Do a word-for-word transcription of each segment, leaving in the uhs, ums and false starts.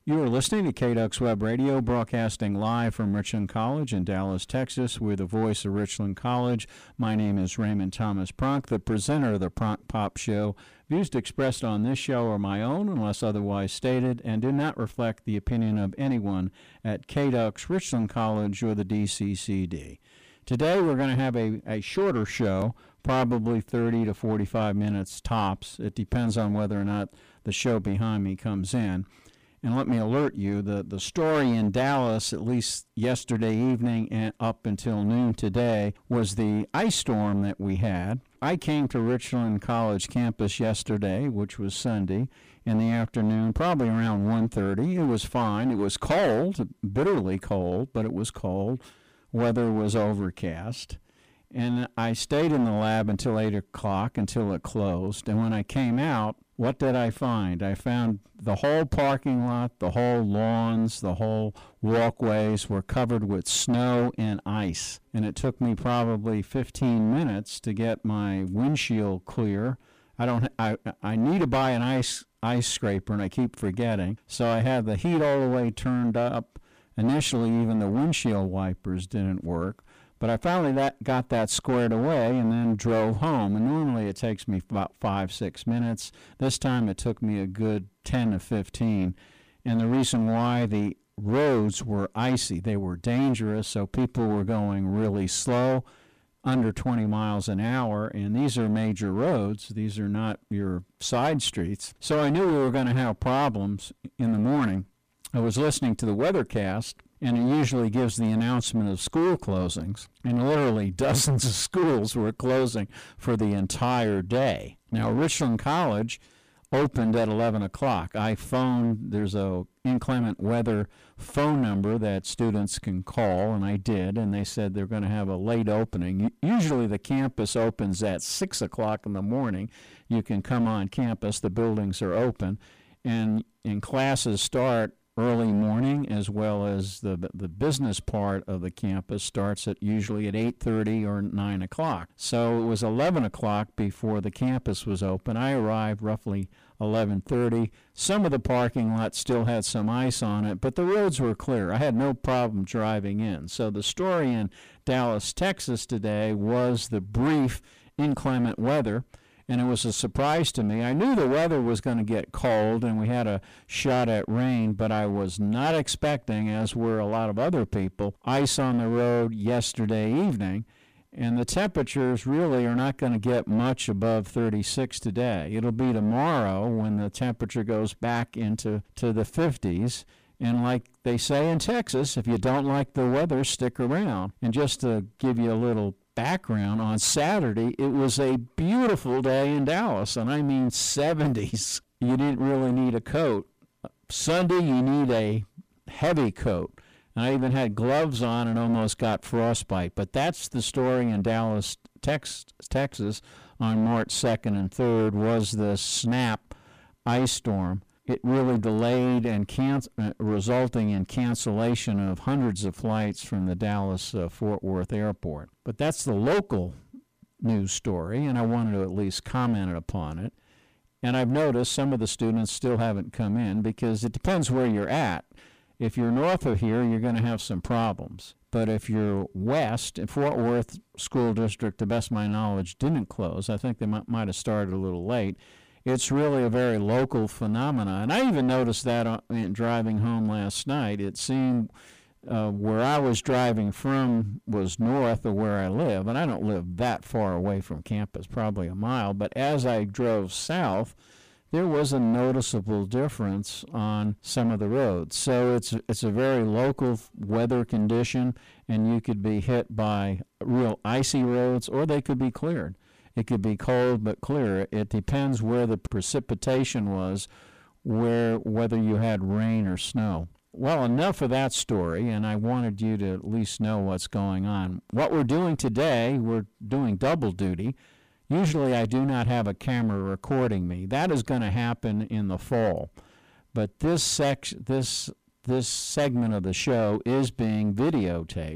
You are listening to K Ducks Web Radio, broadcasting live from Richland College in Dallas, Texas. We're the voice of Richland College. My name is Raymond Thomas Pronk, the presenter of the Pronk Pop Show. Views expressed on this show are my own unless otherwise stated and do not reflect the opinion of anyone at K Ducks, Richland College, or the D C C D. Today we're going to have a, a shorter show, probably thirty to forty-five minutes tops. It depends on whether or not the show behind me comes in. And let me alert you, the, the story in Dallas, at least yesterday evening and up until noon today, was the ice storm that we had. I came to Richland College campus yesterday, which was Sunday, in the afternoon, probably around one thirty. It was fine. It was cold, bitterly cold, but it was cold. Weather was overcast. And I stayed in the lab until eight o'clock, until it closed. And when I came out, what did I find? I found the whole parking lot, the whole lawns, the whole walkways were covered with snow and ice. And it took me probably fifteen minutes to get my windshield clear. I don't. I I need to buy an ice ice scraper, and I keep forgetting. So I had the heat all the way turned up. Initially, even the windshield wipers didn't work. But I finally that, got that squared away and then drove home. And normally it takes me about five, six minutes. This time it took me a good ten to fifteen. And the reason why, the roads were icy. They were dangerous, so people were going really slow, under twenty miles an hour. And these are major roads. These are not your side streets. So I knew we were going to have problems in the morning. I was listening to the weathercast, and it usually gives the announcement of school closings. And literally dozens of schools were closing for the entire day. Now, Richland College opened at eleven o'clock. I phoned, there's a inclement weather phone number that students can call, and I did, and they said they're going to have a late opening. Usually the campus opens at six o'clock in the morning. You can come on campus, the buildings are open, and, and classes start early morning, as well as the the business part of the campus starts at usually at eight thirty or nine o'clock. So it was eleven o'clock before the campus was open. I arrived roughly eleven thirty. Some of the parking lot still had some ice on it, but the roads were clear. I had no problem driving in. So the story in Dallas, Texas today was the brief inclement weather. And it was a surprise to me. I knew the weather was going to get cold, and we had a shot at rain, but I was not expecting, as were a lot of other people, ice on the road yesterday evening. And the temperatures really are not going to get much above thirty-six today. It'll be tomorrow when the temperature goes back into to the fifties. And like they say in Texas, if you don't like the weather, stick around. And just to give you a little background, on Saturday, it was a beautiful day in Dallas, and I mean seventies. You didn't really need a coat. Sunday, you need a heavy coat. And I even had gloves on and almost got frostbite. But that's the story in Dallas, Tex- Texas on March second and third was the snap ice storm. It really delayed and can- uh, resulting in cancellation of hundreds of flights from the Dallas-Fort uh, Worth airport. But that's the local news story, and I wanted to at least comment upon it. And I've noticed some of the students still haven't come in because it depends where you're at. If you're north of here, you're going to have some problems. But if you're west, in Fort Worth School District, to best of my knowledge, didn't close. I think they might, might have started a little late. It's really a very local phenomenon. And I even noticed that in driving home last night. It seemed uh, where I was driving from was north of where I live, and I don't live that far away from campus, probably a mile. But as I drove south, there was a noticeable difference on some of the roads. So it's it's a very local weather condition, and you could be hit by real icy roads, or they could be cleared. It could be cold but clear. It depends where the precipitation was, where whether you had rain or snow. Well, enough of that story, and I wanted you to at least know what's going on. What we're doing today, we're doing double duty. Usually I do not have a camera recording me. That is going to happen in the fall. But this sec- this this segment of the show is being videotaped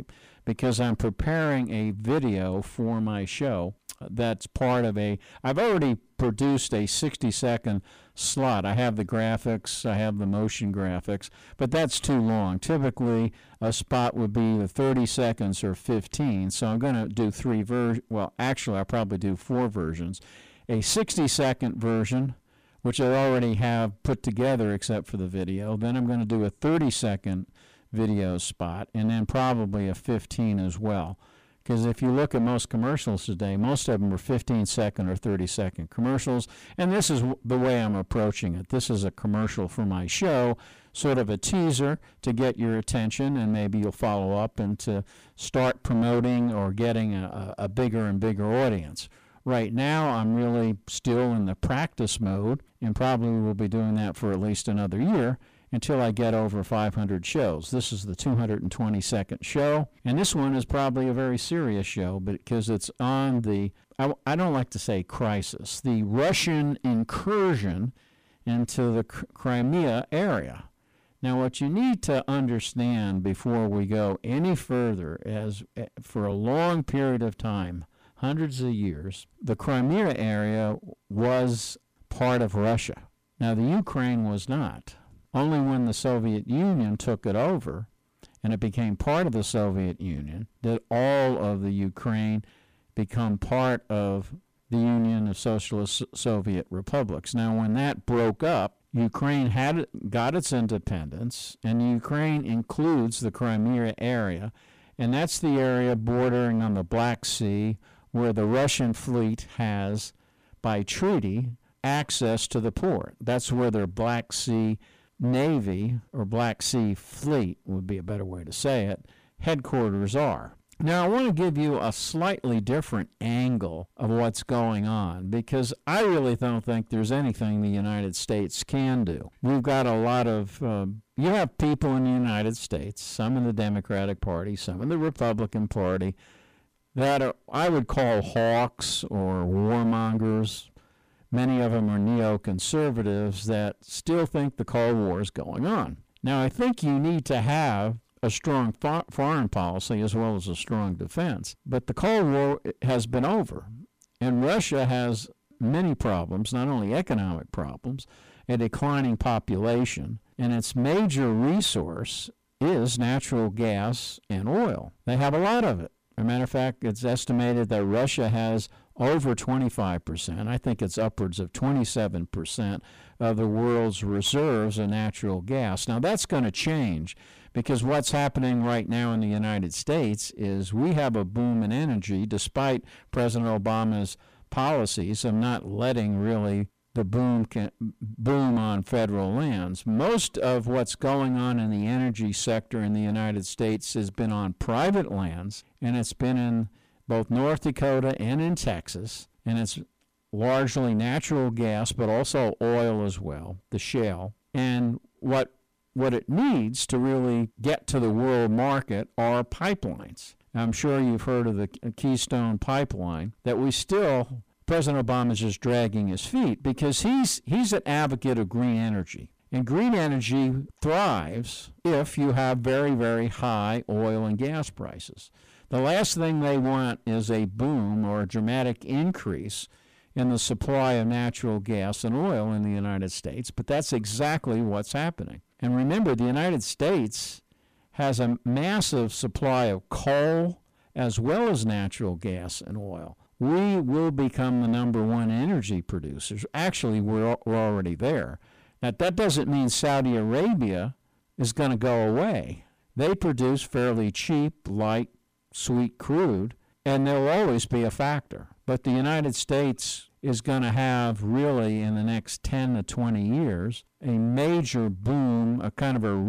because I'm preparing a video for my show that's part of a, I've already produced a sixty second slot. I have the graphics, I have the motion graphics, but that's too long. Typically, a spot would be the thirty seconds or fifteen, so I'm going to do three versions. Well, actually, I'll probably do four versions. A sixty second version, which I already have put together except for the video. Then I'm going to do a thirty second video spot, and then probably a fifteen as well. Because if you look at most commercials today, most of them are fifteen second or thirty second commercials, and this is the way I'm approaching it. This is a commercial for my show, sort of a teaser to get your attention, and maybe you'll follow up and to start promoting or getting a, a bigger and bigger audience. Right now, I'm really still in the practice mode, and probably will be doing that for at least another year, until I get over five hundred shows. This is the two hundred twenty second show, and this one is probably a very serious show because it's on the, I, I don't like to say crisis, the Russian incursion into the Crimea area. Now, what you need to understand before we go any further is, for a long period of time, hundreds of years, the Crimea area was part of Russia. Now, the Ukraine was not. Only when the Soviet Union took it over and it became part of the Soviet Union did all of the Ukraine become part of the Union of Socialist Soviet Republics. Now, when that broke up, Ukraine had got its independence, and Ukraine includes the Crimea area, and that's the area bordering on the Black Sea where the Russian fleet has, by treaty, access to the port. That's where their Black Sea Navy, or Black Sea Fleet would be a better way to say it, headquarters are. Now, I want to give you a slightly different angle of what's going on, because I really don't think there's anything the United States can do. We've got a lot of, uh, you have people in the United States, some in the Democratic Party, some in the Republican Party, that are, I would call hawks or warmongers. Many of them are neoconservatives that still think the Cold War is going on. Now, I think you need to have a strong fo- foreign policy as well as a strong defense. But the Cold War has been over, and Russia has many problems, not only economic problems, a declining population, and its major resource is natural gas and oil. They have a lot of it. As a matter of fact, it's estimated that Russia has over twenty-five percent, I think it's upwards of twenty-seven percent of the world's reserves of natural gas. Now, that's going to change, because what's happening right now in the United States is we have a boom in energy, despite President Obama's policies of not letting really the boom can, boom on federal lands. Most of what's going on in the energy sector in the United States has been on private lands, and it's been in both North Dakota and in Texas, and it's largely natural gas, but also oil as well, the shale. And what what it needs to really get to the world market are pipelines. I'm sure you've heard of the Keystone Pipeline, that we still, President Obama is just dragging his feet, because he's he's an advocate of green energy. And green energy thrives if you have very, very high oil and gas prices. The last thing they want is a boom or a dramatic increase in the supply of natural gas and oil in the United States, but that's exactly what's happening. And remember, the United States has a massive supply of coal as well as natural gas and oil. We will become the number one energy producers. Actually, we're, we're already there. Now, that doesn't mean Saudi Arabia is going to go away. They produce fairly cheap, light, sweet crude, and they'll always be a factor. But the United States is going to have, really, in the next ten to twenty years, a major boom, a kind of a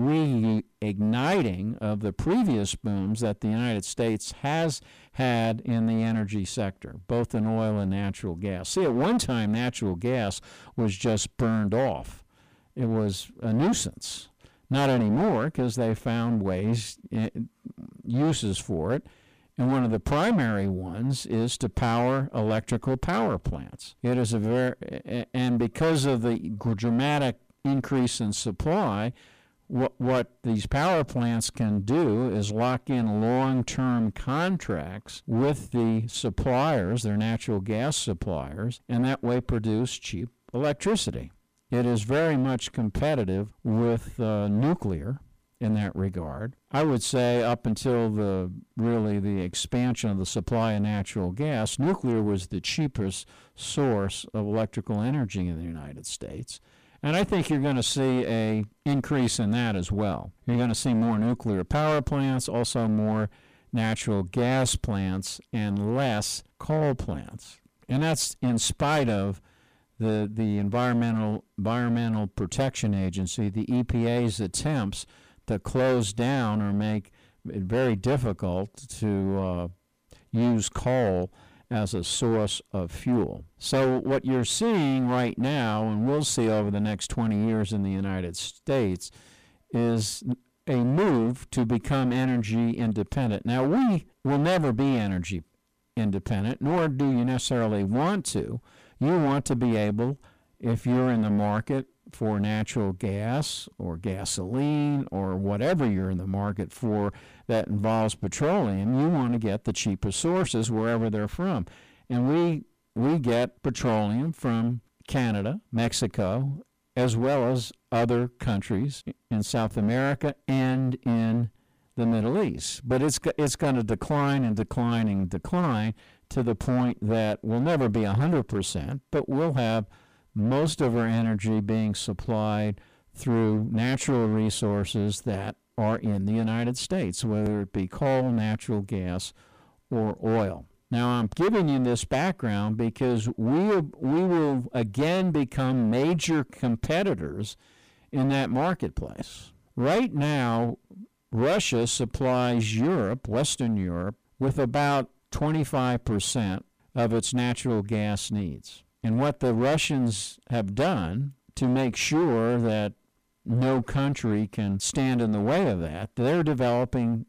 reigniting of the previous booms that the United States has had in the energy sector, both in oil and natural gas. See, at one time, natural gas was just burned off. It was a nuisance. Not anymore, because they found ways, uses for it. And one of the primary ones is to power electrical power plants. It is a very, and because of the dramatic increase in supply, what, what these power plants can do is lock in long-term contracts with the suppliers, their natural gas suppliers, and that way produce cheap electricity. It is very much competitive with uh, nuclear in that regard. I would say up until the really the expansion of the supply of natural gas, nuclear was the cheapest source of electrical energy in the United States. And I think you're going to see a increase in that as well. You're going to see more nuclear power plants, also more natural gas plants, and less coal plants. And that's in spite of the the Environmental Environmental Protection Agency, the E P A's attempts to close down or make it very difficult to uh, use coal as a source of fuel. So what you're seeing right now, and we'll see over the next twenty years in the United States, is a move to become energy independent. Now, we will never be energy independent, nor do you necessarily want to. You want to be able, if you're in the market for natural gas or gasoline or whatever you're in the market for that involves petroleum, you want to get the cheapest sources wherever they're from. And we we get petroleum from Canada, Mexico, as well as other countries in South America and in the Middle East. But it's it's going to decline and decline and decline to the point that we'll never be one hundred percent, but we'll have most of our energy being supplied through natural resources that are in the United States, whether it be coal, natural gas, or oil. Now, I'm giving you this background because we we will again become major competitors in that marketplace. Right now, Russia supplies Europe, Western Europe, with about twenty-five percent of its natural gas needs. And what the Russians have done to make sure that no country can stand in the way of that, they're developing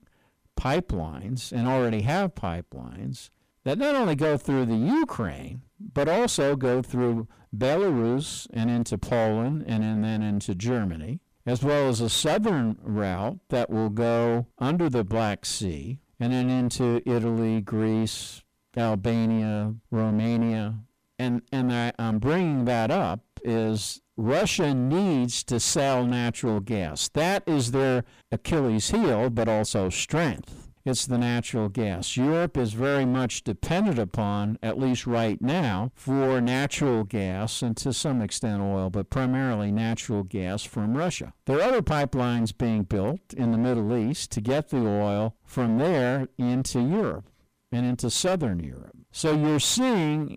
pipelines and already have pipelines that not only go through the Ukraine, but also go through Belarus and into Poland and, and then into Germany, as well as a southern route that will go under the Black Sea and then into Italy, Greece, Albania, Romania. And, and I, I'm bringing that up is Russia needs to sell natural gas. That is their Achilles heel, but also strength. It's the natural gas. Europe is very much dependent upon, at least right now, for natural gas and to some extent oil, but primarily natural gas from Russia. There are other pipelines being built in the Middle East to get the oil from there into Europe and into southern Europe. So you're seeing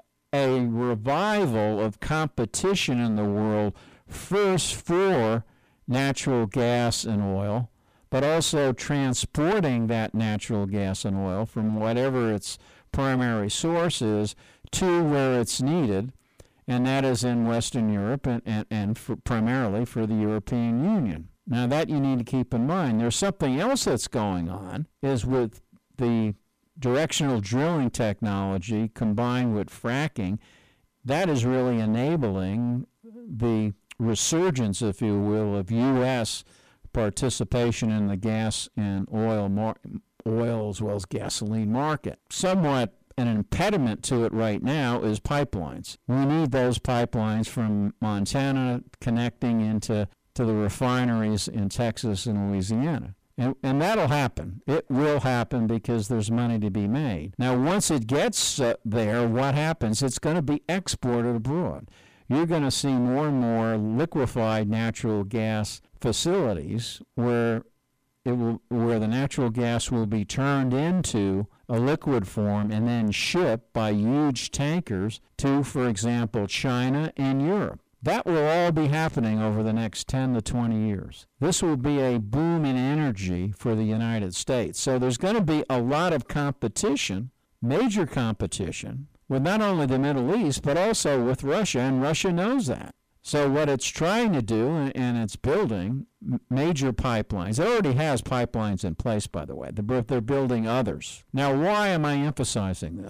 a revival of competition in the world, first for natural gas and oil, but also transporting that natural gas and oil from whatever its primary source is to where it's needed, and that is in Western Europe and, and, and for primarily for the European Union. Now that you need to keep in mind. There's something else that's going on, is with the directional drilling technology combined with fracking, that is really enabling the resurgence, if you will, of U S participation in the gas and oil mar- oil as well as gasoline market. Somewhat an impediment to it right now is pipelines. We need those pipelines from Montana connecting into to the refineries in Texas and Louisiana. And, and that'll happen. It will happen because there's money to be made. Now, once it gets uh, there, what happens? It's going to be exported abroad. You're going to see more and more liquefied natural gas facilities where it will, where the natural gas will be turned into a liquid form and then shipped by huge tankers to, for example, China and Europe. That will all be happening over the next ten to twenty years. This will be a boom in energy for the United States. So there's going to be a lot of competition, major competition, with not only the Middle East, but also with Russia, and Russia knows that. So what it's trying to do, and it's building major pipelines. It already has pipelines in place, by the way. They're building others. Now, why am I emphasizing this?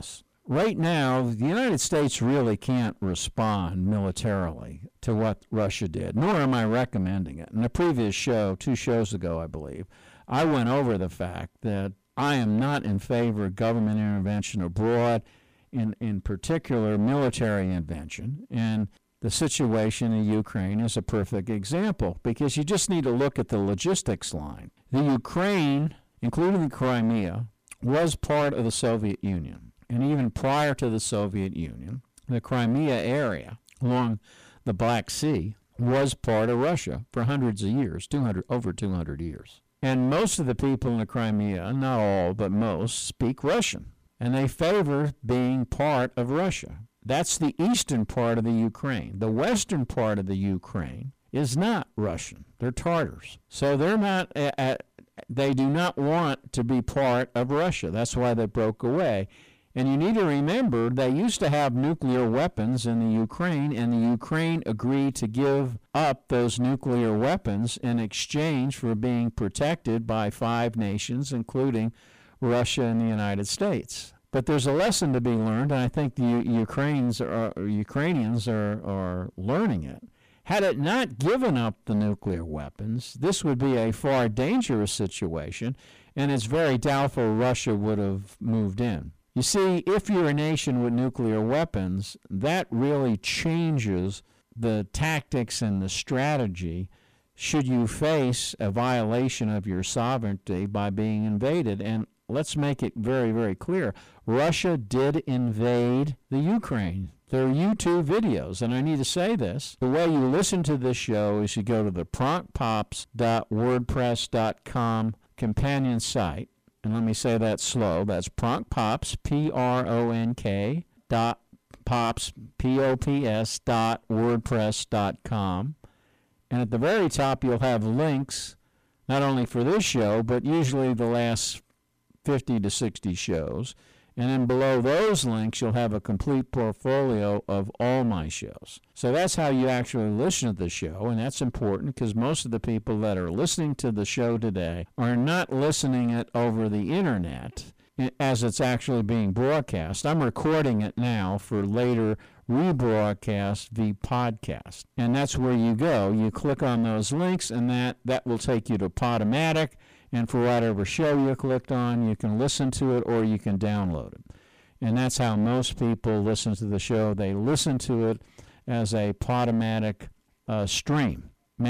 right now, the United States really can't respond militarily to what Russia did, nor am I recommending it. In the previous show, two shows ago, I believe, I went over the fact that I am not in favor of government intervention abroad, in, in particular military intervention. And the situation in Ukraine is a perfect example, because you just need to look at the logistics line. The Ukraine, including the Crimea, was part of the Soviet Union. And even prior to the Soviet Union, the Crimea area along the Black Sea was part of Russia for hundreds of years, two hundred, over two hundred years. And most of the people in the Crimea, not all, but most, speak Russian. And they favor being part of Russia. That's the eastern part of the Ukraine. The western part of the Ukraine is not Russian. They're Tatars. So they're not, uh, they do not want to be part of Russia. That's why they broke away. And you need to remember, they used to have nuclear weapons in the Ukraine, and the Ukraine agreed to give up those nuclear weapons in exchange for being protected by five nations, including Russia and the United States. But there's a lesson to be learned, and I think the U- Ukrainians are, Ukrainians are, are learning it. Had it not given up the nuclear weapons, this would be a far dangerous situation, and it's very doubtful Russia would have moved in. You see, if you're a nation with nuclear weapons, that really changes the tactics and the strategy should you face a violation of your sovereignty by being invaded. And let's make it very, very clear. Russia did invade the Ukraine. There are YouTube videos, and I need to say this. The way you listen to this show is you go to the pronk pops dot wordpress dot com companion site. And let me say that slow. That's pronkpops, P R O N K, dot pops, P O P S, dot wordpress dot com. And at the very top, you'll have links, not only for this show, but usually the last fifty to sixty shows. And then below those links, you'll have a complete portfolio of all my shows. So that's how you actually listen to the show, and that's important because most of the people that are listening to the show today are not listening it over the internet as it's actually being broadcast. I'm recording it now for later rebroadcast via podcast. And that's where you go. You click on those links, and that, that will take you to Podomatic. And for whatever show you clicked on, you can listen to it or you can download it. And that's how most people listen to the show. They listen to it as a Podomatic uh, stream.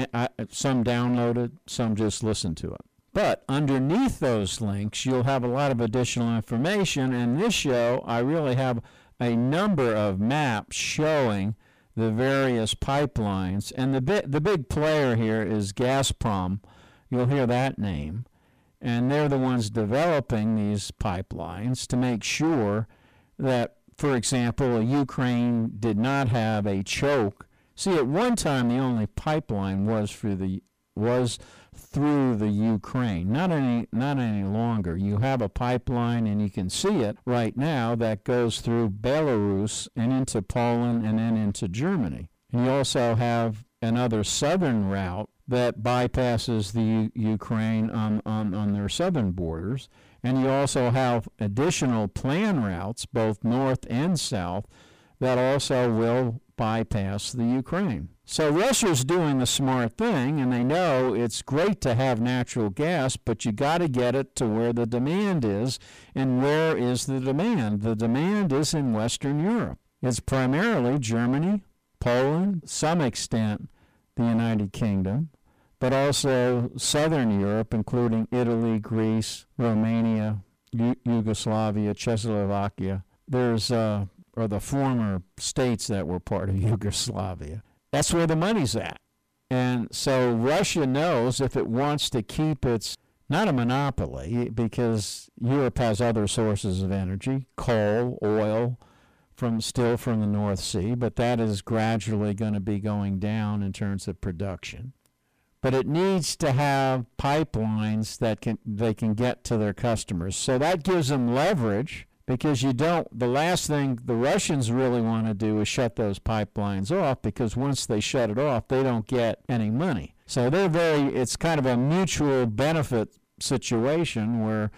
Some download it, some just listen to it. But underneath those links, you'll have a lot of additional information. And this show, I really have a number of maps showing the various pipelines. And the, bi- the big player here is Gazprom. You'll hear that name. And they're the ones developing these pipelines to make sure that, for example, Ukraine did not have a choke. See, at one time, the only pipeline was through the was through the Ukraine. Not any, not any longer. You have a pipeline, and you can see it right now, that goes through Belarus and into Poland and then into Germany. And you also have another southern route that bypasses the U- Ukraine on, on, on their southern borders. And you also have additional plan routes, both north and south, that also will bypass the Ukraine. So Russia's doing the smart thing, and they know it's great to have natural gas, but you got to get it to where the demand is. And where is the demand? The demand is in Western Europe. It's primarily Germany, Poland, some extent the United Kingdom, but also Southern Europe, including Italy, Greece, Romania, U- Yugoslavia, Czechoslovakia. There's, uh, or the former states that were part of Yugoslavia. That's where the money's at. And so Russia knows if it wants to keep its, not a monopoly, because Europe has other sources of energy, coal, oil, from still from the North Sea, but that is gradually going to be going down in terms of production. But it needs to have pipelines that can they can get to their customers. So that gives them leverage, because you don't, the last thing the Russians really want to do is shut those pipelines off, because once they shut it off, they don't get any money. So they're very, it's kind of a mutual benefit situation where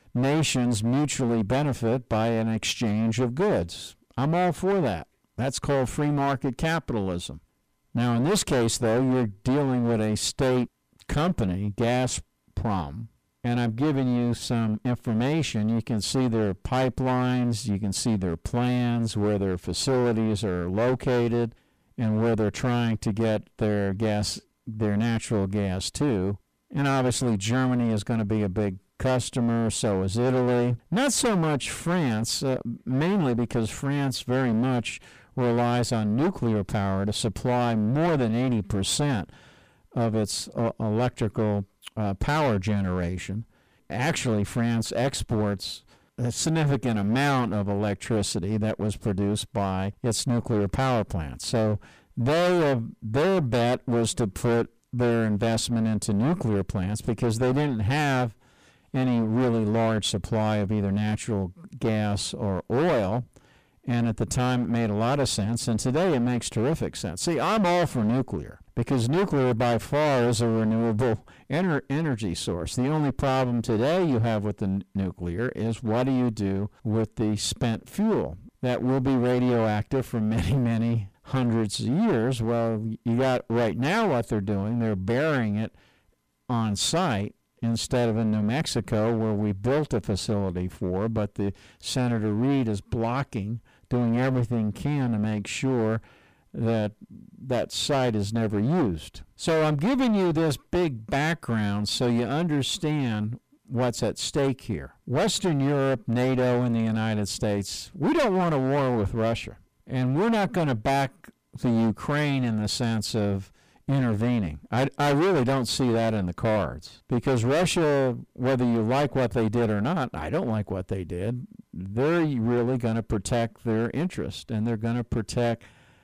nations mutually benefit by an exchange of goods. I'm all for that. That's called free market capitalism. Now, in this case, though, you're dealing with a state company, Gazprom, and I've given you some information. You can see their pipelines, you can see their plans, where their facilities are located, and where they're trying to get their gas, their natural gas to. And obviously, Germany is going to be a big customer, so is Italy. Not so much France, uh, mainly because France very much relies on nuclear power to supply more than eighty percent of its uh, electrical uh, power generation. Actually, France exports a significant amount of electricity that was produced by its nuclear power plants. So they, uh, their bet was to put their investment into nuclear plants because they didn't have any really large supply of either natural gas or oil. And at the time, it made a lot of sense, and today it makes terrific sense. See, I'm all for nuclear, because nuclear by far is a renewable ener- energy source. The only problem today you have with the n- nuclear is what do you do with the spent fuel that will be radioactive for many, many hundreds of years. Well, you got right now what they're doing, they're burying it on site, instead of in New Mexico, where we built a facility for, but the Senator Reid is blocking, doing everything can to make sure that that site is never used. So I'm giving you this big background so you understand what's at stake here. Western Europe, NATO, and the United States, we don't want a war with Russia. And we're not going to back the Ukraine in the sense of intervening. I, I really don't see that in the cards, because Russia, whether you like what they did or not, I don't like what they did, they're really going to protect their interest, and they're going to protect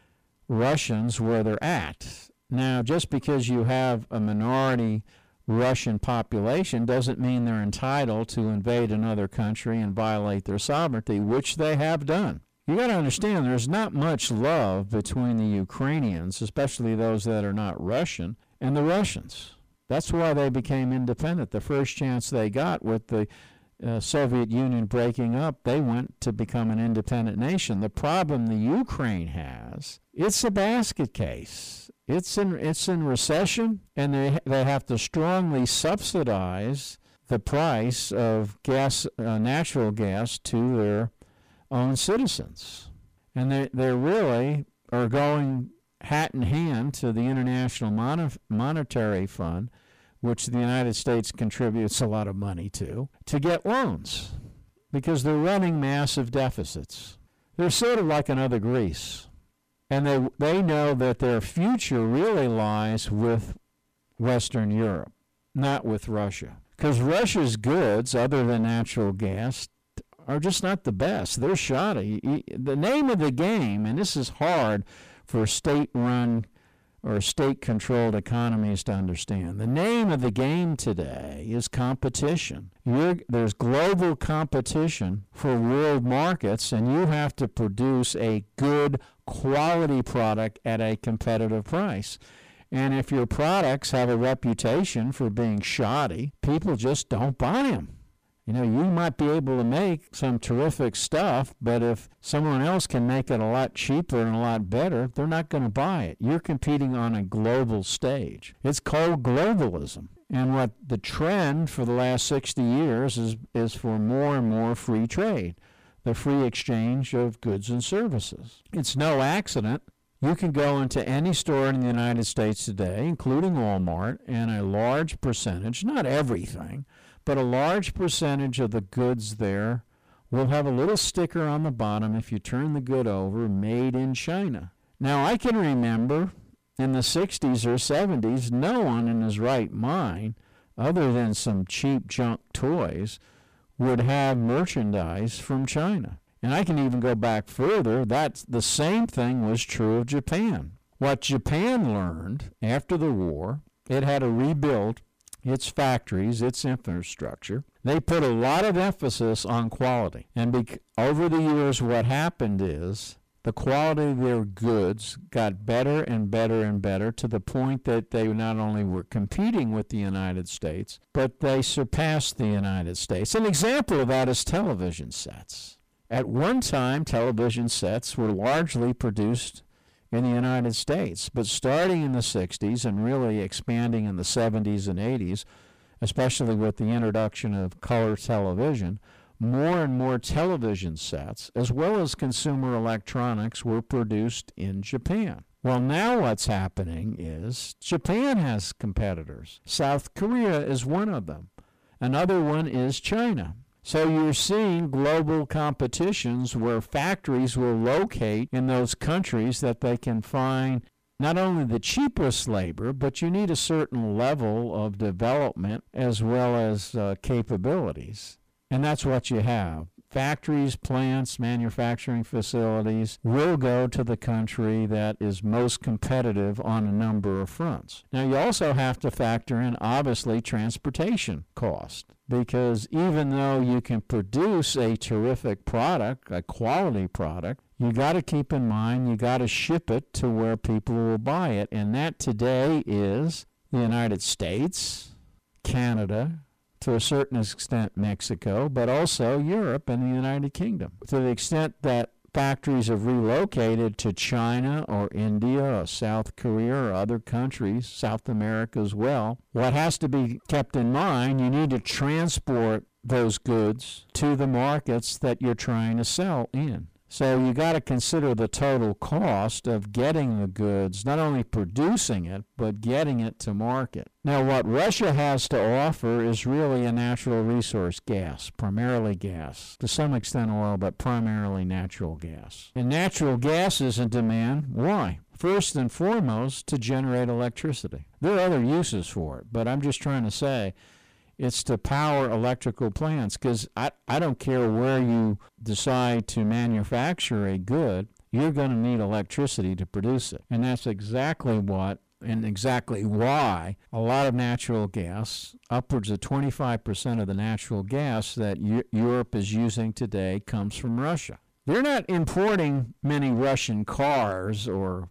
Russians where they're at. Now, just because you have a minority Russian population doesn't mean they're entitled to invade another country and violate their sovereignty, which they have done. You got to understand, there's not much love between the Ukrainians, especially those that are not Russian, and the Russians. That's why they became independent. The first chance they got with the uh, Soviet Union breaking up, they went to become an independent nation. The problem the Ukraine has, it's a basket case. It's in it's in recession, and they they have to strongly subsidize the price of gas, uh, natural gas, to their own citizens. And they, they really are going hat in hand to the International Mon- Monetary Fund, which the United States contributes a lot of money to, to get loans, because they're running massive deficits. They're sort of like another Greece. And they, they know that their future really lies with Western Europe, not with Russia. Because Russia's goods, other than natural gas, are just not the best. They're shoddy. The name of the game, and this is hard for state-run or state-controlled economies to understand. The name of the game today is competition. You're, there's global competition for world markets, and you have to produce a good quality product at a competitive price. And if your products have a reputation for being shoddy, people just don't buy them. You know, you might be able to make some terrific stuff, but if someone else can make it a lot cheaper and a lot better, they're not going to buy it. You're competing on a global stage. It's called globalism. And what the trend for the last sixty years is, is for more and more free trade, the free exchange of goods and services. It's no accident. You can go into any store in the United States today, including Walmart, and a large percentage, not everything, but a large percentage of the goods there will have a little sticker on the bottom if you turn the good over, made in China. Now, I can remember in the sixties or seventies, no one in his right mind, other than some cheap junk toys, would have merchandise from China. And I can even go back further. That's the same thing was true of Japan. What Japan learned after the war, it had to rebuild its factories, its infrastructure. They put a lot of emphasis on quality. And bec- over the years, what happened is the quality of their goods got better and better and better to the point that they not only were competing with the United States, but they surpassed the United States. An example of that is television sets. At one time, television sets were largely produced in the United States, but starting in the sixties and really expanding in the seventies and eighties, especially with the introduction of color television, more and more television sets, as well as consumer electronics, were produced in Japan. Well, now what's happening is Japan has competitors. South Korea is one of them. Another one is China. So you're seeing global competitions where factories will locate in those countries that they can find not only the cheapest labor, but you need a certain level of development as well as uh, capabilities. And that's what you have. Factories, plants, manufacturing facilities will go to the country that is most competitive on a number of fronts. Now, you also have to factor in, obviously, transportation cost, because even though you can produce a terrific product, a quality product, you got to keep in mind you got to ship it to where people will buy it, and that today is the United States, Canada, to a certain extent Mexico, but also Europe and the United Kingdom. To the extent that factories have relocated to China or India or South Korea or other countries, South America as well, what has to be kept in mind, you need to transport those goods to the markets that you're trying to sell in. So you got to consider the total cost of getting the goods, not only producing it, but getting it to market. Now, what Russia has to offer is really a natural resource, gas, primarily gas, to some extent oil, but primarily natural gas. And natural gas is in demand. Why? First and foremost, to generate electricity. There are other uses for it, but I'm just trying to say, it's to power electrical plants, because I, I don't care where you decide to manufacture a good, you're going to need electricity to produce it. And that's exactly what and exactly why a lot of natural gas, upwards of twenty-five percent of the natural gas that U- Europe is using today, comes from Russia. They're not importing many Russian cars or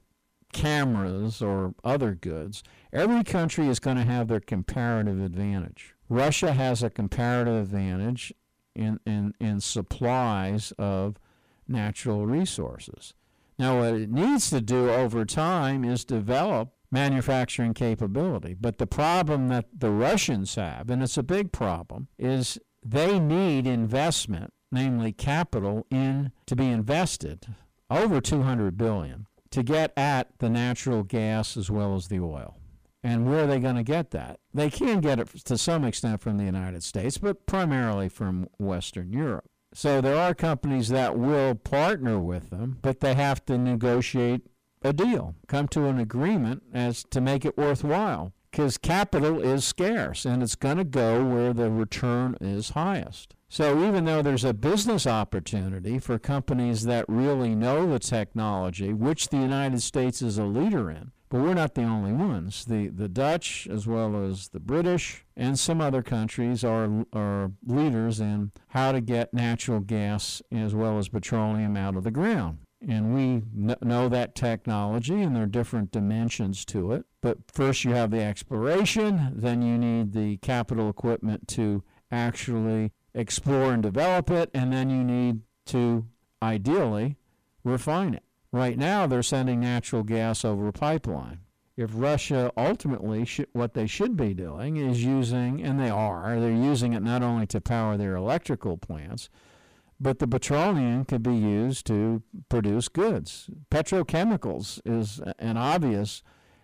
cameras or other goods. Every country is going to have their comparative advantage. Russia has a comparative advantage in, in, in supplies of natural resources. Now, what it needs to do over time is develop manufacturing capability. But the problem that the Russians have, and it's a big problem, is they need investment, namely capital, in to be invested, over two hundred billion dollars, to get at the natural gas as well as the oil. And where are they going to get that? They can get it to some extent from the United States, but primarily from Western Europe. So there are companies that will partner with them, but they have to negotiate a deal, come to an agreement as to make it worthwhile, because capital is scarce, and it's going to go where the return is highest. So even though there's a business opportunity for companies that really know the technology, which the United States is a leader in, but we're not the only ones. The the Dutch, as well as the British, and some other countries are are leaders in how to get natural gas as well as petroleum out of the ground. And we kn- know that technology, and there are different dimensions to it. But first you have the exploration, then you need the capital equipment to actually explore and develop it, and then you need to, ideally, refine it. Right now, they're sending natural gas over a pipeline. If Russia ultimately, should, what they should be doing is using, and they are, they're using it not only to power their electrical plants, but the petroleum could be used to produce goods. Petrochemicals is an obvious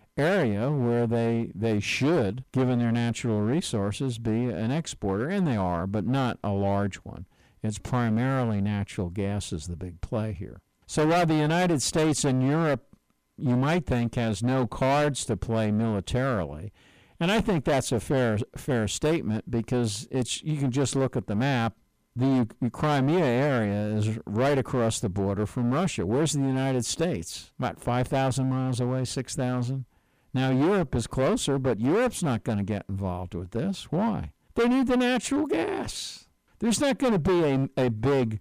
area where they they should, given their natural resources, be an exporter, and they are, but not a large one. It's primarily natural gas is the big play here. So while the United States and Europe, you might think, has no cards to play militarily, and I think that's a fair fair statement, because it's you can just look at the map. The Crimea area is right across the border from Russia. Where's the United States? About five thousand miles away, six thousand? Now, Europe is closer, but Europe's not going to get involved with this. Why? They need the natural gas. There's not going to be a, a big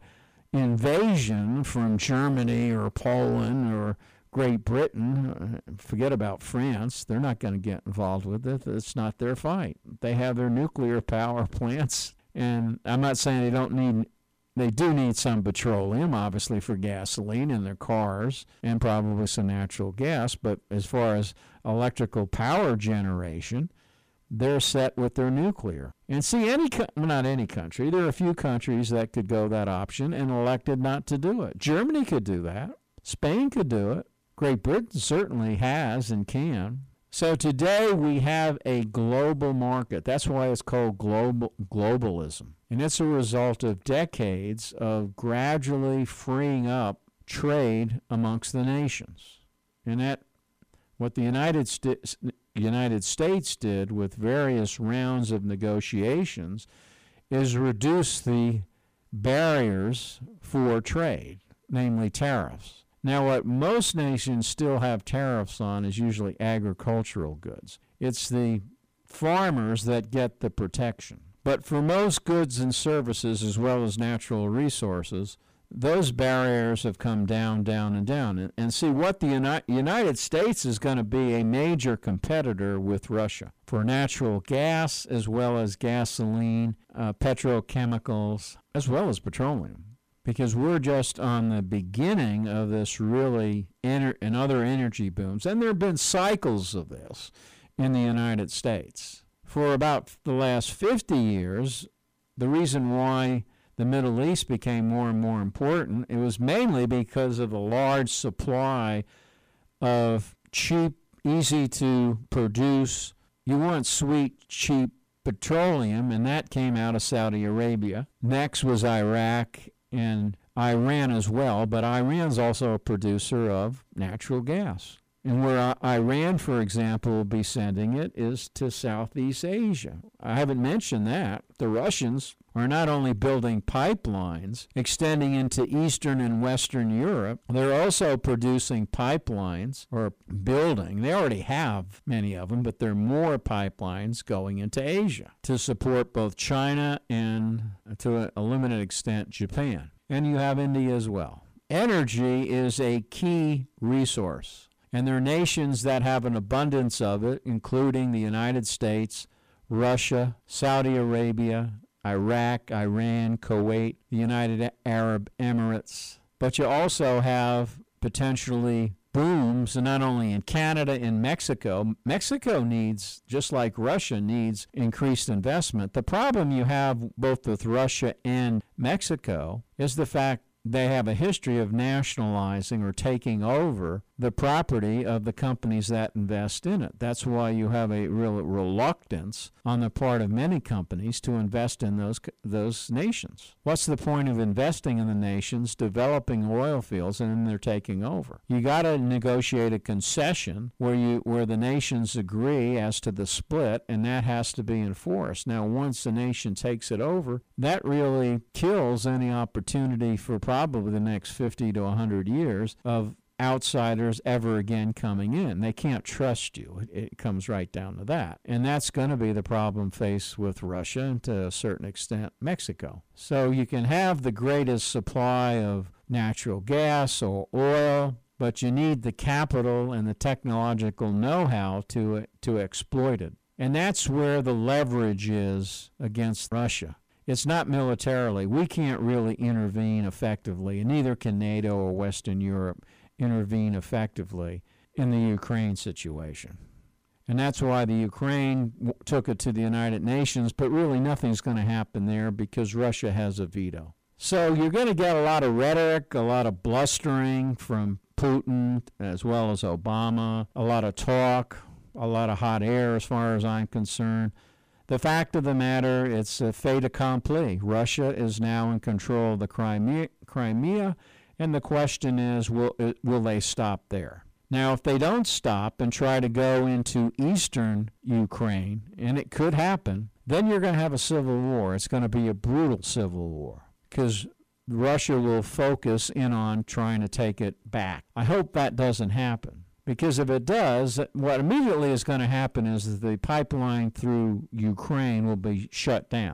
invasion from Germany or Poland or Great Britain, forget about France, they're not going to get involved with it. It's not their fight. They have their nuclear power plants, and I'm not saying they don't need, they do need some petroleum, obviously, for gasoline in their cars and probably some natural gas, but as far as electrical power generation, they're set with their nuclear. And see, any well, not any country, there are a few countries that could go that option and elected not to do it. Germany could do that. Spain could do it. Great Britain certainly has and can. So today we have a global market. That's why it's called global globalism. And it's a result of decades of gradually freeing up trade amongst the nations. And that what the United States United States did with various rounds of negotiations is reduce the barriers for trade, namely tariffs. Now, what most nations still have tariffs on is usually agricultural goods. It's the farmers that get the protection. But for most goods and services, as well as natural resources, those barriers have come down, down, and down. And, and see, what the Uni- United States is going to be a major competitor with Russia for natural gas, as well as gasoline, uh, petrochemicals, as well as petroleum. Because we're just on the beginning of this really ener- and other energy booms. And there have been cycles of this in the United States. For about the last fifty years, the reason why the Middle East became more and more important, it was mainly because of the large supply of cheap, easy to produce, you want sweet, cheap petroleum, and that came out of Saudi Arabia. Next was Iraq and Iran as well, but Iran's also a producer of natural gas. And where Iran, for example, will be sending it is to Southeast Asia. I haven't mentioned that. The Russians are not only building pipelines extending into Eastern and Western Europe, they're also producing pipelines, or building. They already have many of them, but there are more pipelines going into Asia to support both China and, to a limited extent, Japan. And you have India as well. Energy is a key resource. And there are nations that have an abundance of it, including the United States, Russia, Saudi Arabia, Iraq, Iran, Kuwait, the United Arab Emirates. But you also have potentially booms, and not only in Canada and Mexico. Mexico needs, just like Russia, needs increased investment. The problem you have both with Russia and Mexico is the fact they have a history of nationalizing or taking over the property of the companies that invest in it. That's why you have a real reluctance on the part of many companies to invest in those those nations. What's the point of investing in the nations, developing oil fields, and then they're taking over? You got to negotiate a concession where you where the nations agree as to the split, and that has to be enforced. Now, once the nation takes it over, that really kills any opportunity for probably the next fifty to one hundred years of outsiders ever again coming in. They can't trust you. It, it comes right down to that. And that's going to be the problem faced with Russia and to a certain extent Mexico. So you can have the greatest supply of natural gas or oil, but you need the capital and the technological know-how to to exploit it. And that's where the leverage is against Russia. It's not militarily. We can't really intervene effectively, and neither can NATO or Western Europe intervene effectively in the Ukraine situation. And that's why the Ukraine w- took it to the United Nations, but really nothing's going to happen there because Russia has a veto. So you're going to get a lot of rhetoric, a lot of blustering from Putin as well as Obama, a lot of talk, a lot of hot air as far as I'm concerned. The fact of the matter, it's a fait accompli. Russia is now in control of the Crimea, Crimea and the question is, will, will they stop there? Now, if they don't stop and try to go into eastern Ukraine, and it could happen, then you're going to have a civil war. It's going to be a brutal civil war because Russia will focus in on trying to take it back. I hope that doesn't happen. Because if it does, what immediately is going to happen is that the pipeline through Ukraine will be shut down.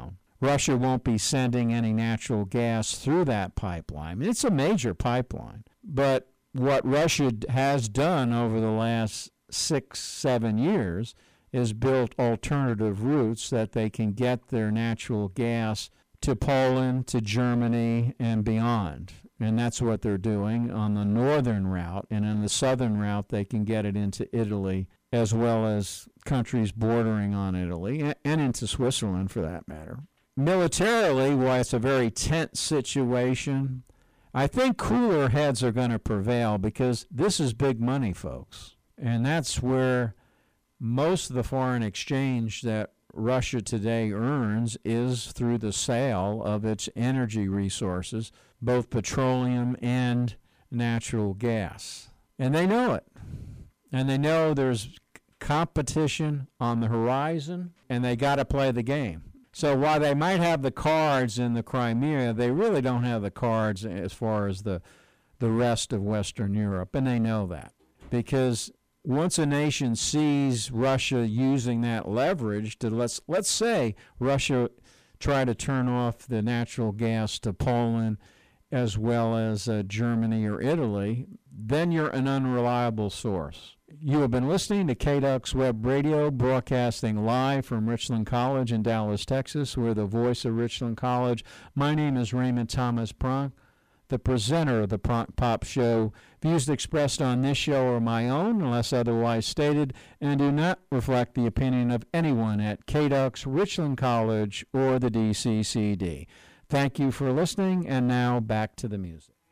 Russia won't be sending any natural gas through that pipeline. It's a major pipeline. But what Russia has done over the last six, seven years is built alternative routes that they can get their natural gas to Poland, to Germany, and beyond. And that's what they're doing on the northern route. And on the southern route, they can get it into Italy as well as countries bordering on Italy and into Switzerland for that matter. Militarily, while it's a very tense situation, I think cooler heads are going to prevail because this is big money, folks. And that's where most of the foreign exchange that Russia today earns is through the sale of its energy resources, both petroleum and natural gas. And they know it. And they know there's competition on the horizon, and they got to play the game. So while they might have the cards in the Crimea, they really don't have the cards as far as the the rest of Western Europe, and they know that. Because once a nation sees Russia using that leverage to, let's let's say Russia try to turn off the natural gas to Poland as well as uh, Germany or Italy, then you're an unreliable source. You have been listening to K D U X Web Radio, broadcasting live from Richland College in Dallas, Texas. We're the voice of Richland College. My name is Raymond Thomas Pronk, the presenter of the Pronk Pop Show. Views expressed on this show are my own, unless otherwise stated, and do not reflect the opinion of anyone at K D U X, Richland College, or the D C C D. Thank you for listening, and now back to the music.